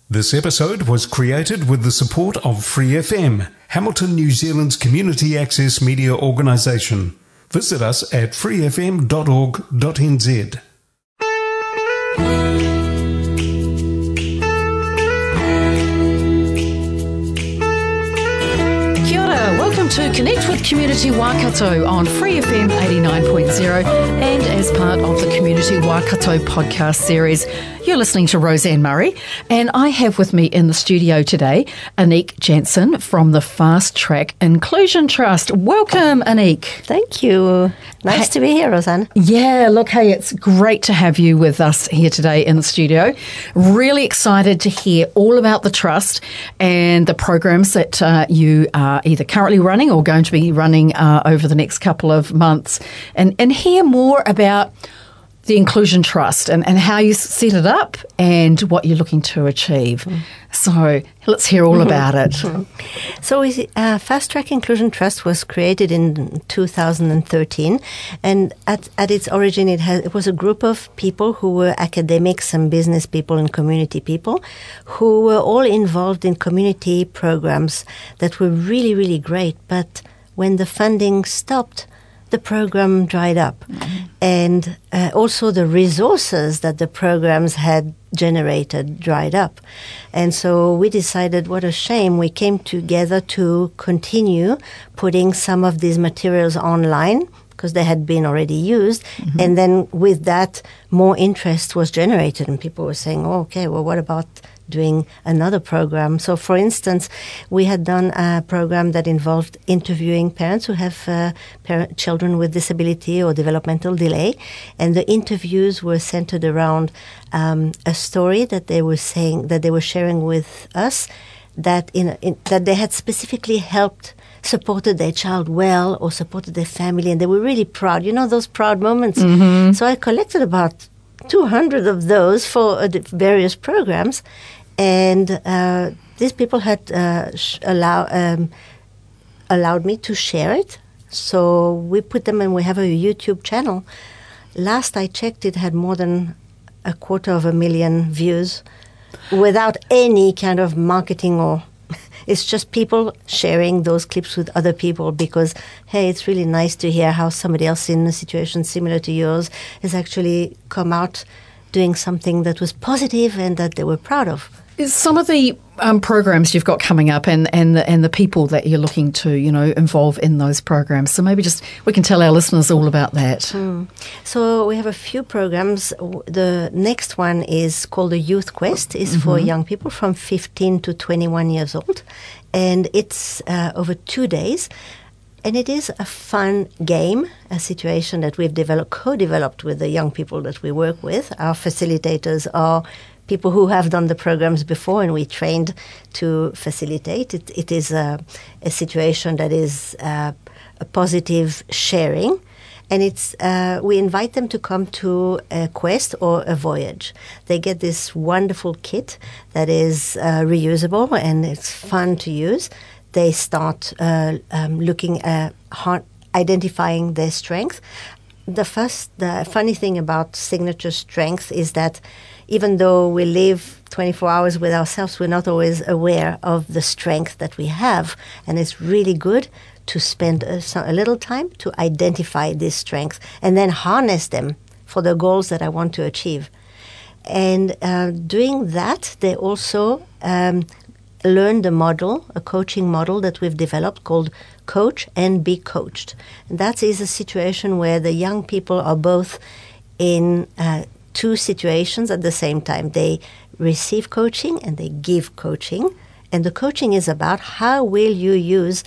This episode was created with the support of Free FM, Hamilton, New Zealand's community access media organisation. Visit us at freefm.org.nz. Welcome to Connect with Community Waikato on Free FM 89.0 and as part of the Community Waikato podcast series. You're listening to Roseanne Murray, and I have with me in the studio today Anique Jansen from the Fast Track Inclusion Trust. Welcome, Anique. Thank you. Nice to be here, Roseanne. Yeah, look, hey, it's great to have you with us here today in the studio. Really excited to hear all about the Trust and the programs that you are either currently running or going to be running over the next couple of months, and hear more about the Inclusion Trust and how you set it up and what you're looking to achieve. So let's hear all about it. So Fast Track Inclusion Trust was created in 2013, and at its origin it was a group of people who were academics and business people and community people who were all involved in community programs that were really, really great. But when the funding stopped, the program dried up. And also the resources that the programs had generated dried up. And so we decided, what a shame. We came together to continue putting some of these materials online because they had been already used. And then with that, more interest was generated. And people were saying, oh, okay, well, what about doing another program? So, for instance, we had done a program that involved interviewing parents who have children with disability or developmental delay, and the interviews were centered around a story that they were sharing with us that that they had specifically helped, supported their child well, or supported their family, and they were really proud. You know, those proud moments. So I collected about 200 of those for various programs. And these people had allowed me to share it. So we put them, and we have a YouTube channel. Last I checked, it had more than 250,000 views without any kind of marketing, or it's just people sharing those clips with other people because, hey, it's really nice to hear how somebody else in a situation similar to yours has actually come out doing something that was positive and that they were proud of. Some of the programs you've got coming up and the people that you're looking to, involve in those programs. So maybe just we can tell our listeners all about that. So we have a few programs. The next one is called the Youth Quest. It's for young people from 15 to 21 years old. And it's over 2 days. And it is a fun game, a situation that we've co-developed with the young people that we work with. Our facilitators are people who have done the programs before, and we trained to facilitate. It is a situation that is a positive sharing, and we invite them to come to a quest or a voyage. They get this wonderful kit that is reusable, and it's fun to use. They start looking at identifying their strength. The funny thing about Signature Strength is that even though we live 24 hours with ourselves, we're not always aware of the strength that we have. And it's really good to spend a little time to identify this strength and then harness them for the goals that I want to achieve. And doing that, they also learn the model, a coaching model that we've developed called Coach and Be Coached. And that is a situation where the young people are both in two situations at the same time. They receive coaching and they give coaching. And the coaching is about how will you use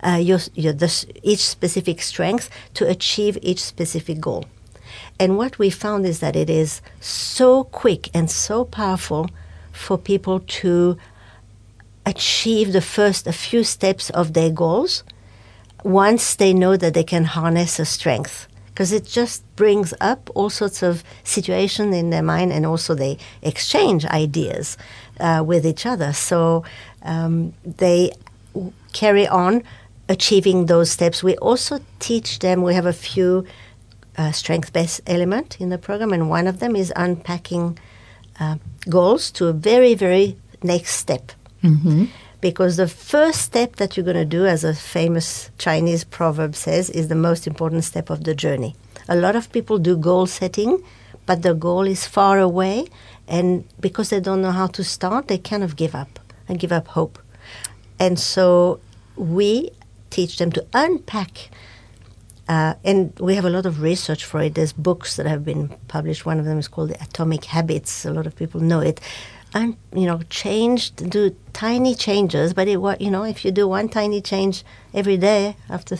each specific strength to achieve each specific goal. And what we found is that it is so quick and so powerful for people to achieve a few steps of their goals once they know that they can harness a strength. Because it just brings up all sorts of situations in their mind, and also they exchange ideas with each other. So they carry on achieving those steps. We also teach them, we have a few strength-based elements in the program, and one of them is unpacking goals to a very, very next step. Because the first step that you're going to do, as a famous Chinese proverb says, is the most important step of the journey. A lot of people do goal setting, but the goal is far away, and because they don't know how to start, they kind of give up and give up hope. And so we teach them to unpack, and we have a lot of research for it. There's books that have been published. One of them is called The Atomic Habits. A lot of people know it. And, do tiny changes, but if you do one tiny change every day, after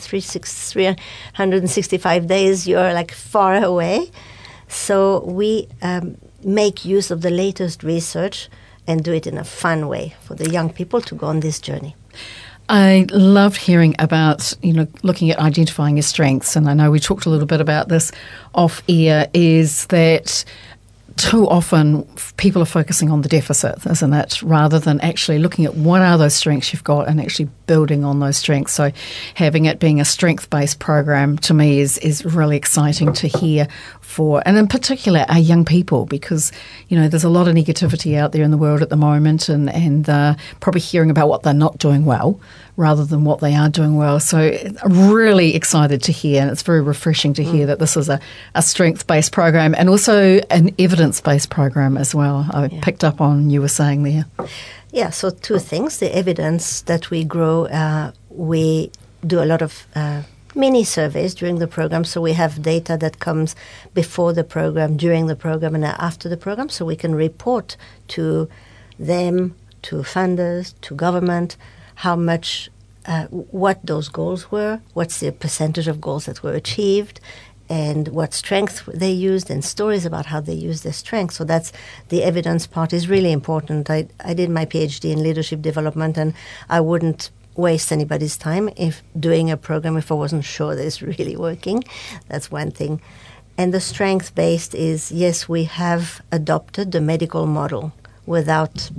365 days, you're like far away. So we make use of the latest research and do it in a fun way for the young people to go on this journey. I loved hearing about, looking at identifying your strengths, and I know we talked a little bit about this off air, is that too often people are focusing on the deficit, isn't it, rather than actually looking at what are those strengths you've got and actually building on those strengths. So having it being a strength-based program to me is really exciting to hear for, and in particular our young people, because, there's a lot of negativity out there in the world at the moment, and probably hearing about what they're not doing well rather than what they are doing well. So I'm really excited to hear, and it's very refreshing to hear that this is a strength-based program and also an evidence-based program as well. I picked up on you were saying there. Yeah, so two things. The evidence that we grow, we do a lot of mini surveys during the program, so we have data that comes before the program, during the program, and after the program, so we can report to them, to funders, to government, how much, what those goals were, what's the percentage of goals that were achieved, and what strength they used, and stories about how they used their strength. So that's the evidence part is really important. I did my PhD in leadership development, and I wouldn't waste anybody's time if doing a program if I wasn't sure that it's really working. That's one thing. And the strength-based is, yes, we have adopted the medical model without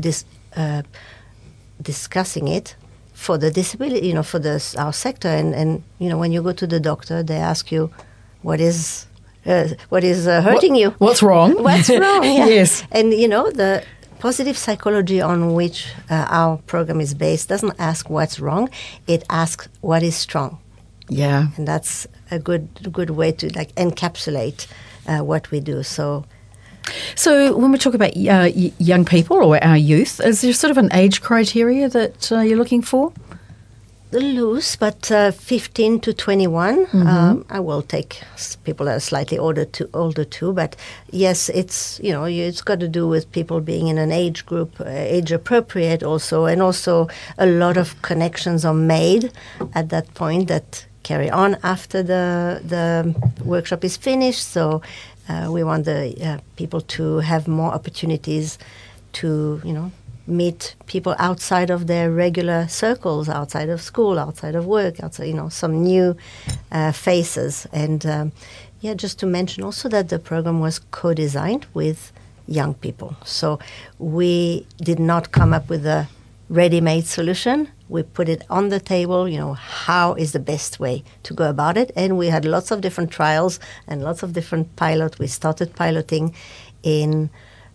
discussing it for the disability, for our sector. And when you go to the doctor, they ask you, what is hurting you? What's wrong? What's wrong? Yeah. Yes. And, the positive psychology on which our program is based doesn't ask what's wrong. It asks what is strong. Yeah. And that's a good way to encapsulate what we do. So when we talk about young people or our youth, is there sort of an age criteria that you're looking for? Loose, but 15 to 21. I will take people that are slightly older too. But yes, it's it's got to do with people being in an age group, age appropriate also, and also a lot of connections are made at that point that carry on after the workshop is finished. So we want the people to have more opportunities to meet people outside of their regular circles, outside of school, outside of work, outside, some new faces. And just to mention also that the program was co-designed with young people. So we did not come up with a ready-made solution. We put it on the table, how is the best way to go about it. And we had lots of different trials and lots of different pilots. We started piloting in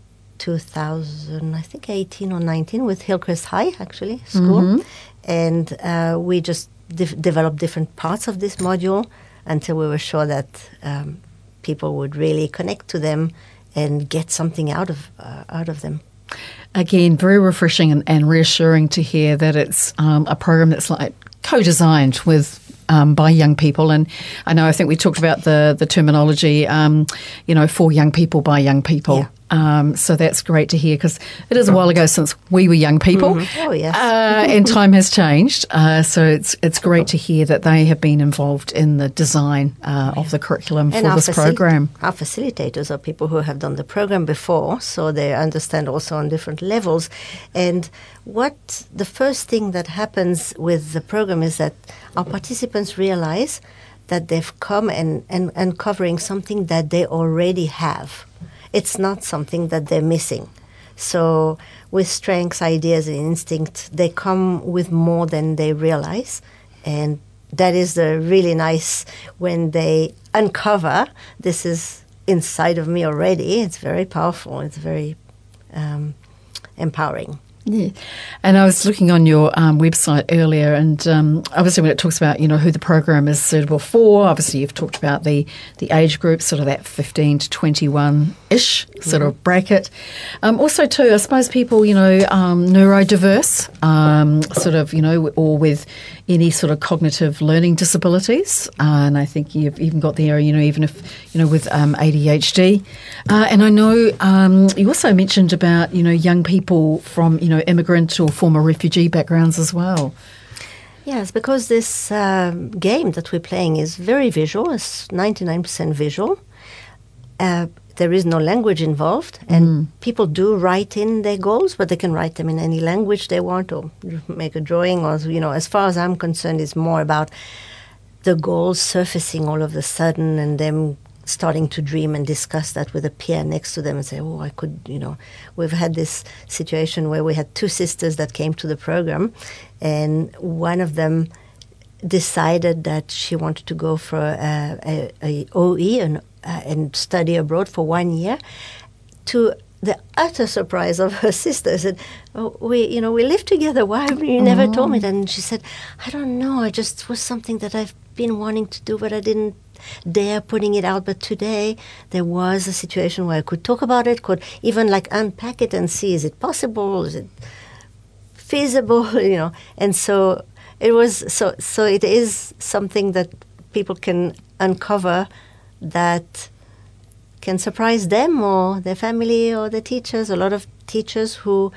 2018 or 19 with Hillcrest High, actually, school. And we just developed different parts of this module until we were sure that people would really connect to them and get something out of them. Again, very refreshing and reassuring to hear that it's a program that's like co-designed with by young people. And I think we talked about the terminology, for young people by young people. Yeah. So that's great to hear, because it is a while ago since we were young people. Oh, yes. And time has changed. So it's great to hear that they have been involved in the design of the curriculum for this program. Our facilitators are people who have done the program before, so they understand also on different levels. And the first thing that happens with the program is that our participants realize that they've come and uncovering something that they already have. It's not something that they're missing. So with strengths, ideas, and instinct, they come with more than they realize. And that is the really nice when they uncover, this is inside of me already. It's very powerful. It's very empowering. Yeah, and I was looking on your website earlier, and obviously when it talks about who the program is suitable for, obviously you've talked about the age group, sort of that 15 to 21-ish sort of bracket. Also too, I suppose people neurodiverse, sort of or with any sort of cognitive learning disabilities, and I think you've even got there even if with ADHD, and I know you also mentioned about young people from immigrant or former refugee backgrounds as well. Yes, because this game that we're playing is very visual. It's 99% visual. There is no language involved, and people do write in their goals, but they can write them in any language they want, or make a drawing, or as far as I'm concerned, it's more about the goals surfacing all of a sudden, and them starting to dream and discuss that with a peer next to them and say, I could, we've had this situation where we had two sisters that came to the program, and one of them decided that she wanted to go for a OE and study abroad for 1 year, to the utter surprise of her sister. I said, we live together. Why have you never told me that? And she said, I don't know. It just was something that I've been wanting to do, but I didn't dare putting it out. But today there was a situation where I could talk about it, could even unpack it and see, is it possible? Is it feasible? And so it was, so it is something that people can uncover that can surprise them or their family or their teachers. A lot of teachers who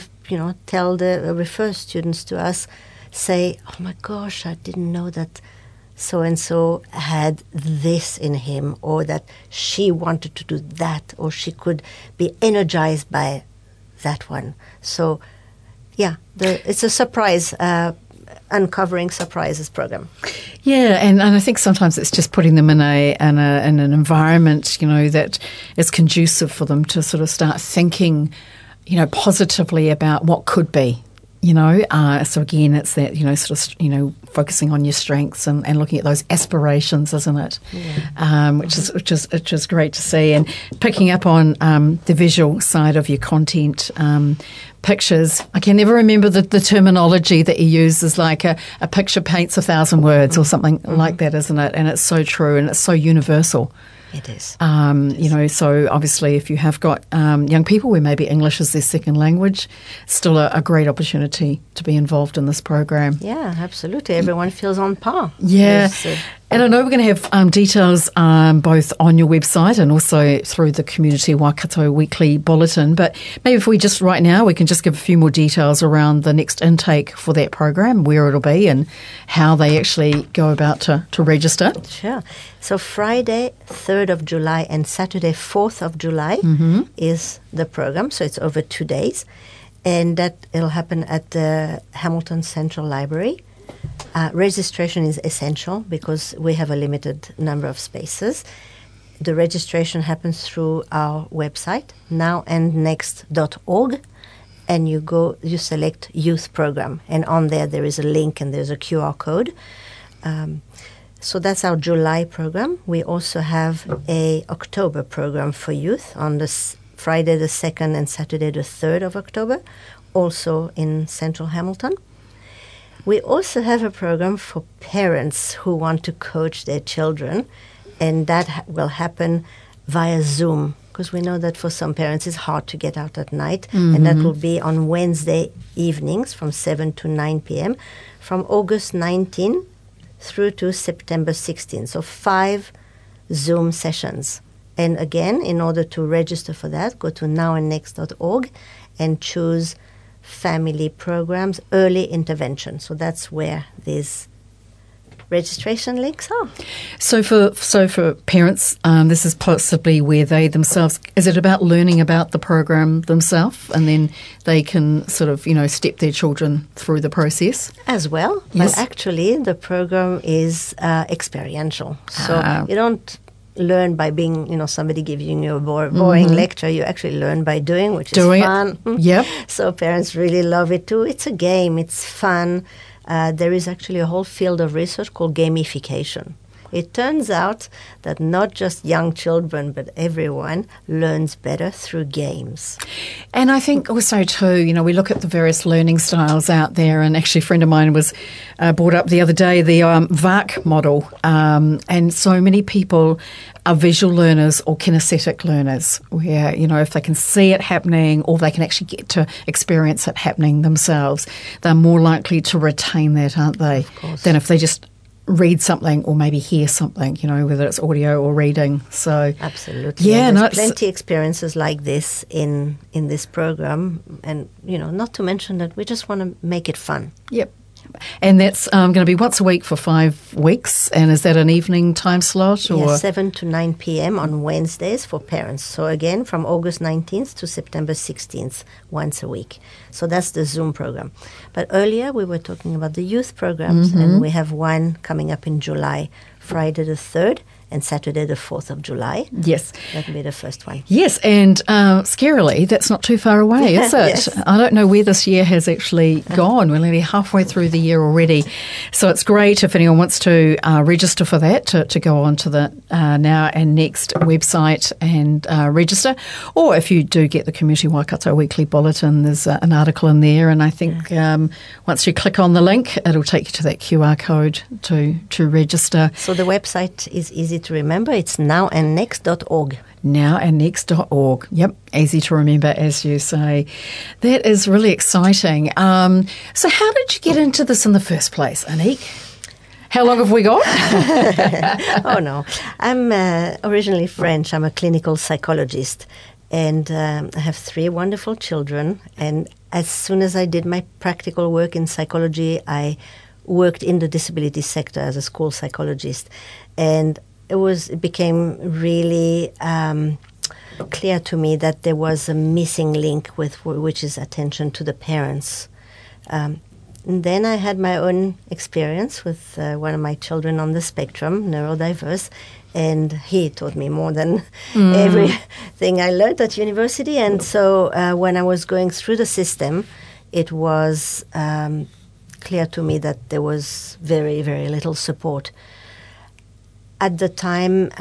refer students to us say, oh my gosh, I didn't know that so-and-so had this in him, or that she wanted to do that, or she could be energized by that one. So, yeah, it's a surprise, uncovering surprises program. Yeah, and I think sometimes it's just putting them in an environment, that is conducive for them to sort of start thinking, positively about what could be. So again, it's that, sort of, focusing on your strengths and looking at those aspirations, isn't it? Yeah. Which is great to see. And picking up on the visual side of your content, pictures, I can never remember the terminology that you use is like a picture paints 1,000 words or something like that, isn't it? And it's so true and it's so universal. It is. So obviously if you have got young people where maybe English is their second language, it's still a great opportunity to be involved in this program. Yeah, absolutely. Everyone feels on par. Yeah. And I know we're going to have details both on your website and also through the Community Waikato Weekly Bulletin. But maybe if we just right now, we can just give a few more details around the next intake for that program, where it'll be and how they actually go about to register. Sure. So Friday, 3rd of July and Saturday, 4th of July is the program. So it's over 2 days. And it'll happen at the Hamilton Central Library. Registration is essential because we have a limited number of spaces. The registration happens through our website, nowandnext.org, and you select youth program, and on there is a link and there's a QR code. So that's our July program. We also have a October program for youth on this Friday the 2nd and Saturday the 3rd of October, also in Central Hamilton. We also have a program for parents who want to coach their children, and that will happen via Zoom, because we know that for some parents it's hard to get out at night, and that will be on Wednesday evenings from 7 to 9 p.m. from August 19 through to September 16. So 5 Zoom sessions. And again, in order to register for that, go to nowandnext.org and choose family programs, early intervention. So that's where these registration links are. So for parents, this is possibly where they themselves, is it about learning about the program themselves, and then they can sort of, step their children through the process? As well. Yes. But actually the program is experiential. So you don't learn by being, somebody giving you a boring lecture. You actually learn by doing, which is fun. Yep. So parents really love it too. It's a game. It's fun. There is actually a whole field of research called gamification. It turns out that not just young children, but everyone learns better through games. And I think also too, we look at the various learning styles out there, and actually a friend of mine was brought up the other day, the VARC model, and so many people are visual learners or kinesthetic learners, where, if they can see it happening or they can actually get to experience it happening themselves, they're more likely to retain that, aren't they, than if they just read something or maybe hear something, whether it's audio or reading. So absolutely. Yeah, there's plenty experiences like this in this program, and not to mention that we just want to make it fun. Yep. And that's going to be once a week for 5 weeks. And is that an evening time slot? Or? Yes, 7 to 9 p.m. on Wednesdays for parents. So again, from August 19th to September 16th, once a week. So that's the Zoom program. But earlier we were talking about the youth programs, and we have one coming up in July, Friday the 3rd and Saturday the 4th of July. Yes. That will be the first one. Yes, and scarily, that's not too far away, is it? Yes. I don't know where this year has actually gone. We're nearly halfway through the year already. So it's great if anyone wants to register for that, to go on to the Now and Next website and register. Or if you do get the Community Waikato Weekly Bulletin, there's an article in there, and I think once you click on the link, it'll take you to that QR code to register. So the website is easy to remember. It's nowandnext.org. Nowandnext.org. Yep, easy to remember, as you say. That is really exciting. So how did you get into this in the first place, Anique? How long have we got? Oh, no. I'm originally French. I'm a clinical psychologist, and I have 3 wonderful children. And as soon as I did my practical work in psychology, I worked in the disability sector as a school psychologist. And it became really clear to me that there was a missing link which is attention to the parents. And then I had my own experience with one of my children on the spectrum, neurodiverse, and he taught me more than everything I learned at university. And so when I was going through the system, it was clear to me that there was very, very little support. At the time,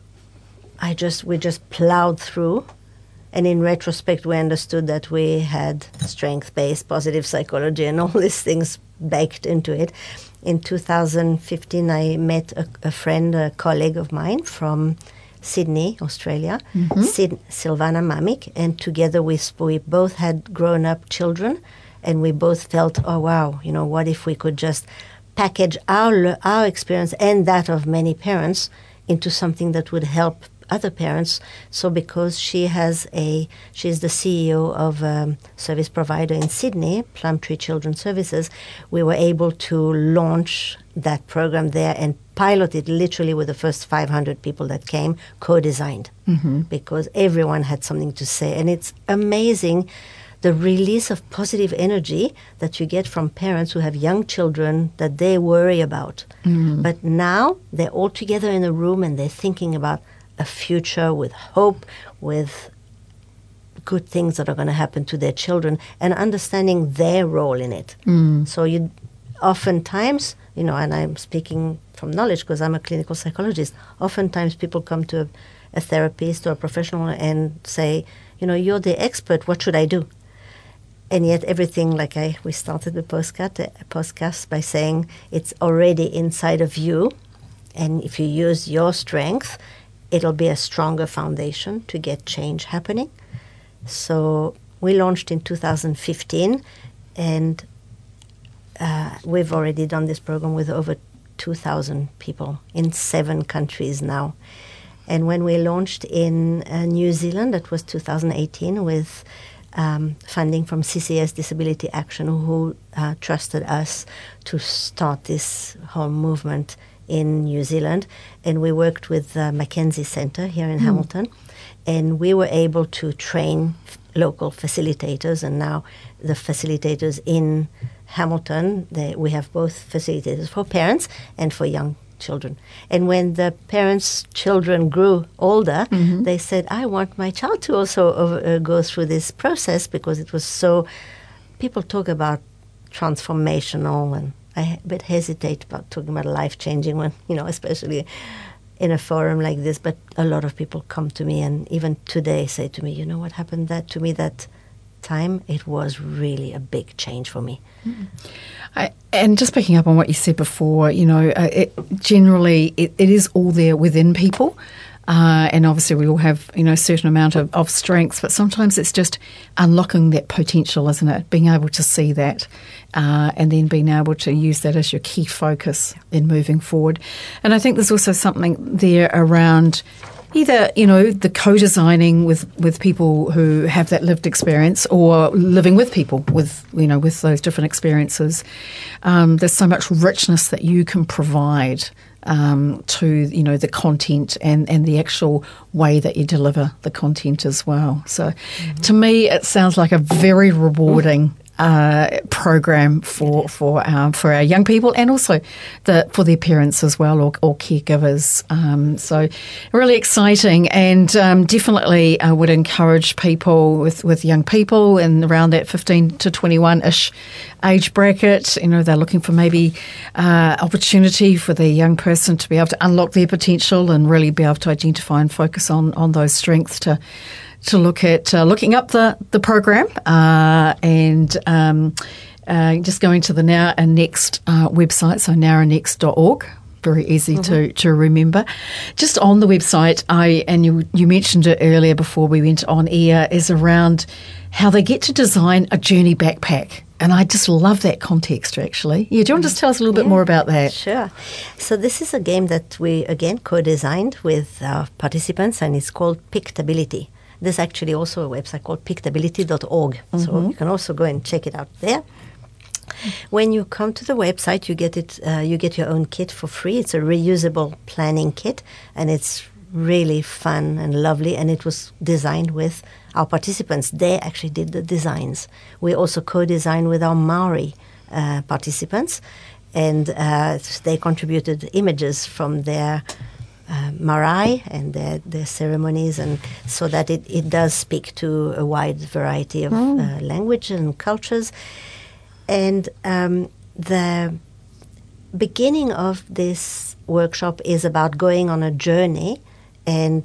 we just plowed through, and in retrospect, we understood that we had strength-based positive psychology and all these things baked into it. In 2015, I met a friend, a colleague of mine from Sydney, Australia, Silvana Mamik, and together we both had grown-up children, and we both felt, oh wow, what if we could just package our experience and that of many parents into something that would help other parents. So because she's the CEO of a service provider in Sydney, Plumtree Children's Services, we were able to launch that program there and pilot it literally with the first 500 people that came, co-designed, because everyone had something to say. And it's amazing the release of positive energy that you get from parents who have young children that they worry about. But now they're all together in a room and they're thinking about a future with hope, with good things that are going to happen to their children, and understanding their role in it. So you oftentimes, and I'm speaking from knowledge because I'm a clinical psychologist, oftentimes people come to a therapist or a professional and say, you're the expert, what should I do? And yet everything, we started the podcast by saying it's already inside of you. And if you use your strength, it'll be a stronger foundation to get change happening. So we launched in 2015, and we've already done this program with over 2,000 people in 7 countries now. And when we launched in New Zealand, that was 2018, with funding from CCS Disability Action, who trusted us to start this whole movement in New Zealand. And we worked with Mackenzie Centre here in Hamilton, and we were able to train local facilitators. And now the facilitators in Hamilton, we have both facilitators for parents and for young children. And when the parents' children grew older, they said, I want my child to also go through this process, because it was so, people talk about transformational, and I a bit hesitate about talking about life-changing one, especially in a forum like this. But a lot of people come to me and even today say to me, what happened to me that time? It was really a big change for me. And just picking up on what you said before, generally it is all there within people. And obviously we all have, a certain amount of strengths, but sometimes it's just unlocking that potential, isn't it? Being able to see that and then being able to use that as your key focus in moving forward. And I think there's also something there around either, the co-designing with people who have that lived experience or living with people with those different experiences. There's so much richness that you can provide to the content and the actual way that you deliver the content as well. So to me, it sounds like a very rewarding program for our young people and also for their parents as well or caregivers. So really exciting, and definitely I would encourage people with young people in around that 15 to 21-ish age bracket. They're looking for maybe opportunity for the young person to be able to unlock their potential and really be able to identify and focus on those strengths to look at looking up the program and just going to the Now and Next website, so nowandnext.org. Very easy to remember. Just on the website, you mentioned it earlier before we went on air, is around how they get to design a journey backpack. And I just love that context, actually. Yeah, do you want to just tell us a little bit more about that? Sure. So this is a game that we, again, co-designed with our participants, and it's called Pictability. There's actually also a website called pictability.org. So you can also go and check it out there. When you come to the website, you get your own kit for free. It's a reusable planning kit, and it's really fun and lovely, and it was designed with our participants. They actually did the designs. We also co-designed with our Maori participants, and they contributed images from their marae and their ceremonies, and so that it does speak to a wide variety of language and cultures. And the beginning of this workshop is about going on a journey, and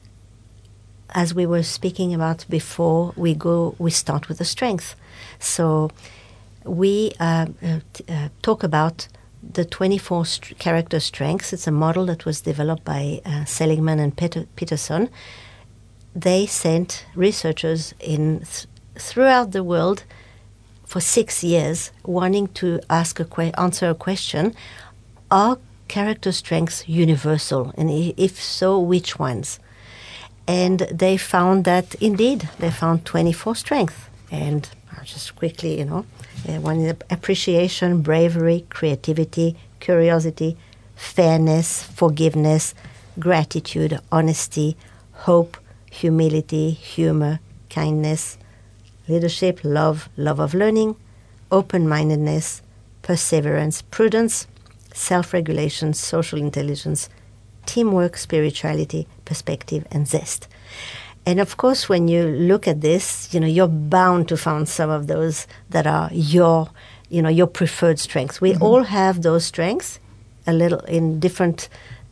as we were speaking about before, we start with a strength. So we talk about the 24 character strengths. It's a model that was developed by Seligman and Peterson. They sent researchers throughout the world for 6 years wanting to answer a question: are character strengths universal? And if so, which ones? And they found that, indeed, they found 24 strengths. And I'll just quickly, one is appreciation, bravery, creativity, curiosity, fairness, forgiveness, gratitude, honesty, hope, humility, humor, kindness, leadership, love of learning, open-mindedness, perseverance, prudence, self-regulation, social intelligence, teamwork, spirituality, perspective, and zest. And of course, when you look at this, you're bound to find some of those that are your preferred strengths. We all have those strengths, a little in different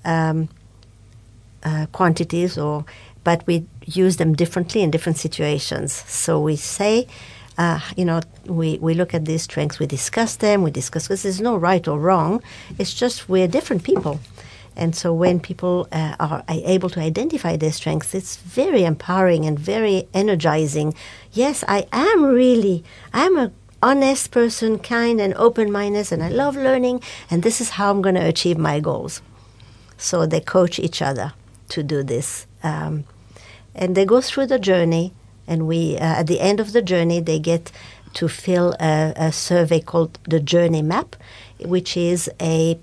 quantities, but we use them differently in different situations. So we say, we look at these strengths, we discuss them, because there's no right or wrong. It's just we're different people. And so when people are able to identify their strengths, it's very empowering and very energizing. Yes, I'm an honest person, kind and open-minded, and I love learning, and this is how I'm going to achieve my goals. So they coach each other to do this. And they go through the journey, and at the end of the journey, they get to fill a survey called the Journey Map, which is a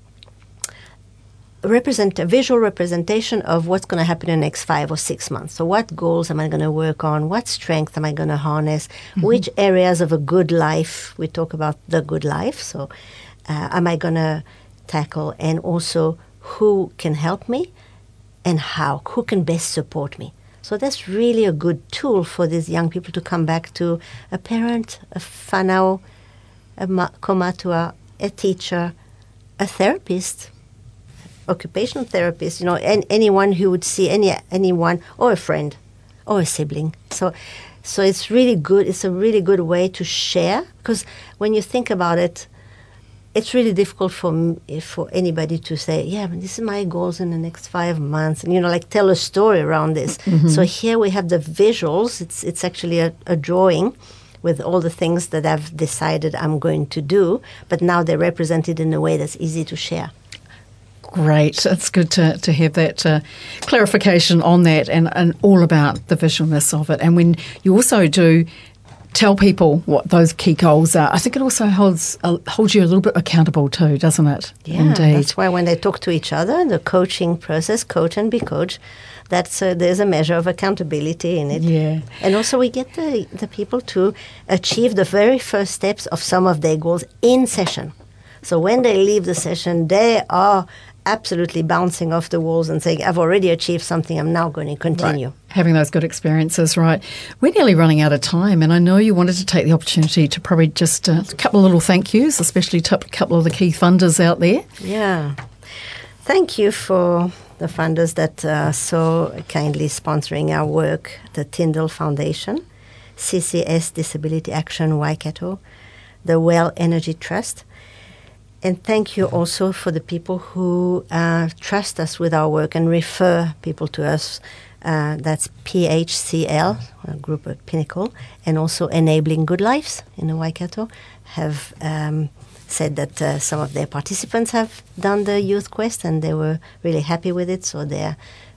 visual representation of what's going to happen in the next 5 or 6 months. So what goals am I going to work on? What strength am I going to harness? Which areas of a good life, we talk about the good life, so am I going to tackle? And also, who can help me and how? Who can best support me? So that's really a good tool for these young people to come back to a parent, a whanau, a kaumatua, a teacher, a therapist, occupational therapist, and anyone who would see anyone, or a friend, or a sibling. So it's really good. It's a really good way to share, because when you think about it, it's really difficult for anybody to say, yeah, but this is my goals in the next 5 months, and tell a story around this. Mm-hmm. So here we have the visuals. It's actually a drawing with all the things that I've decided I'm going to do, but now they're represented in a way that's easy to share. Great. It's good to have that clarification on that and all about the visualness of it. And when you also do tell people what those key goals are, I think it also holds you a little bit accountable too, doesn't it? Yeah, indeed. That's why when they talk to each other, the coaching process, coach and be coach, there's a measure of accountability in it. Yeah. And also we get the people to achieve the very first steps of some of their goals in session. So when they leave the session, they are absolutely bouncing off the walls and saying, I've already achieved something, I'm now going to continue. Right. Having those good experiences, right. We're nearly running out of time, and I know you wanted to take the opportunity to probably just a couple of little thank yous, especially to a couple of the key funders out there. Yeah. Thank you for the funders that are so kindly sponsoring our work, the Tyndall Foundation, CCS Disability Action Waikato, the Well Energy Trust. And thank you also for the people who trust us with our work and refer people to us. That's PHCL, a group of Pinnacle, and also Enabling Good Lives in the Waikato have said that some of their participants have done the Youth Quest and they were really happy with it, so they're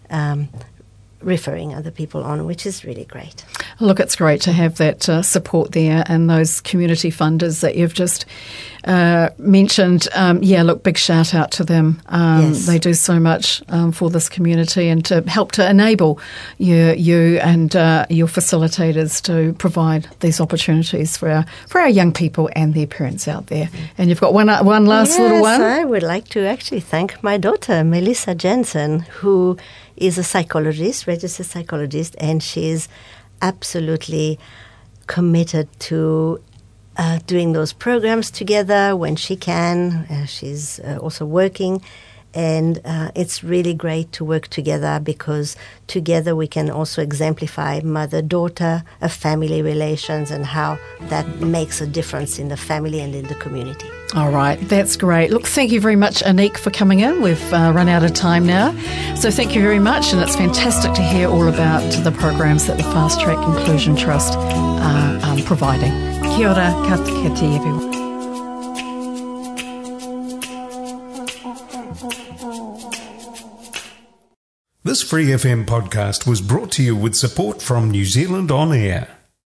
referring other people on, which is really great. Look, it's great to have that support there and those community funders that you've just mentioned. Look, big shout out to them. Yes. They do so much for this community and to help to enable you and your facilitators to provide these opportunities for our young people and their parents out there. And you've got one last little one. Yes, I would like to actually thank my daughter, Melissa Jensen, who is a psychologist, registered psychologist, and she's absolutely committed to doing those programs together when she can. She's also working, and it's really great to work together because together we can also exemplify mother-daughter, family relations, and how that makes a difference in the family and in the community. All right, that's great. Look, thank you very much, Anik, for coming in. We've run out of time now. So thank you very much, and it's fantastic to hear all about the programs that the Fast Track Inclusion Trust are providing. Kia ora, ka te everyone. This Free FM podcast was brought to you with support from New Zealand On Air.